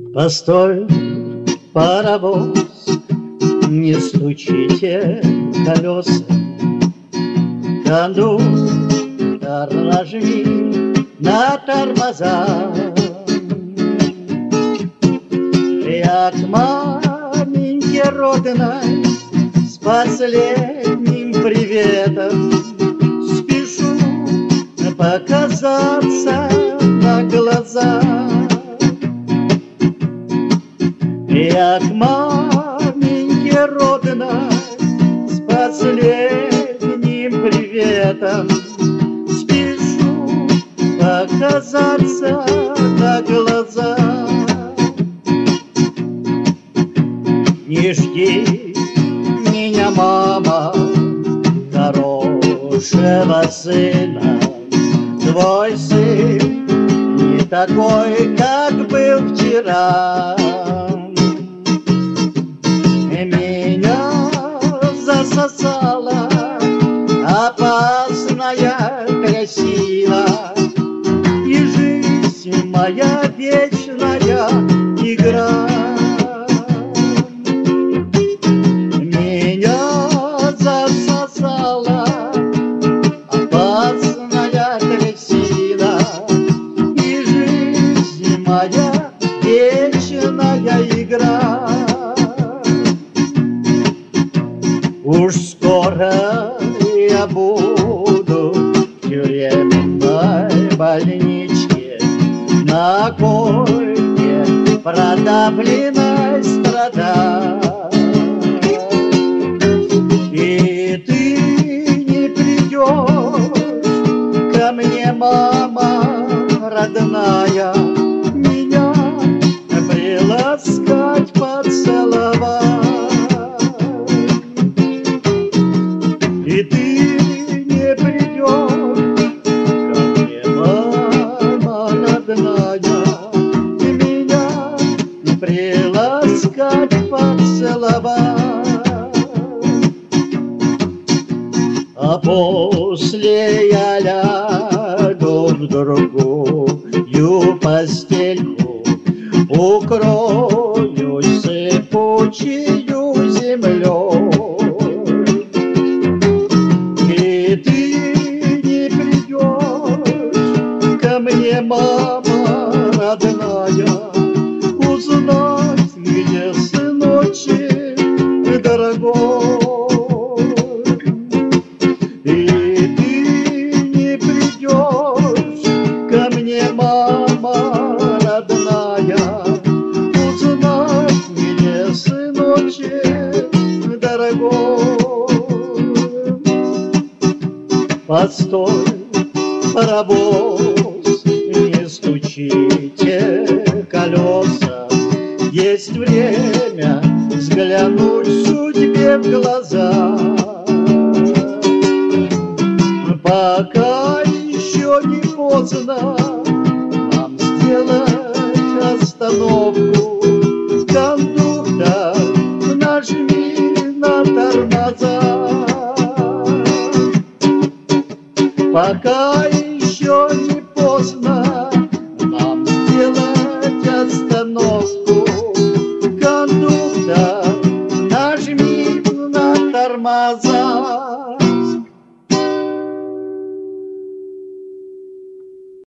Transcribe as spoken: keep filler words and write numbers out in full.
Постой, паровоз, не стучите колеса, кондуктор, нажми на тормоза. Я к маменьке родной с последним приветом спешу показаться на глаза. Я к маменьке родной с последним приветом спешу показаться на глаза. Не жди меня, мама, хорошего сына. Твой сын не такой, как был вчера. Меня засосала опасная трясина, и жизнь моя вечная игра. Меня засосала опасная трясина, и жизнь моя вечная игра. Уж скоро я буду в тюремной больничке, на койке продавленной страдать. И ты не придешь ко мне, мама родная, меня приласкать, поцеловать. И ты не придешь ко мне, мама родная, меня приласкать, поцеловать. А после я лягу в другую постельку, укроюсь сыпучею землей. И ты не придешь ко мне, мама родная, узнать, где сыночек дорогой. И ты не придешь ко мне, мама родная, узнать, где сыночек дорогой. Постой, паровоз, не стучите колеса, есть время взглянуть судьбе в глаза. Пока еще не поздно нам сделать остановку. Кондуктор, нажми на тормоза. Пока еще не поздно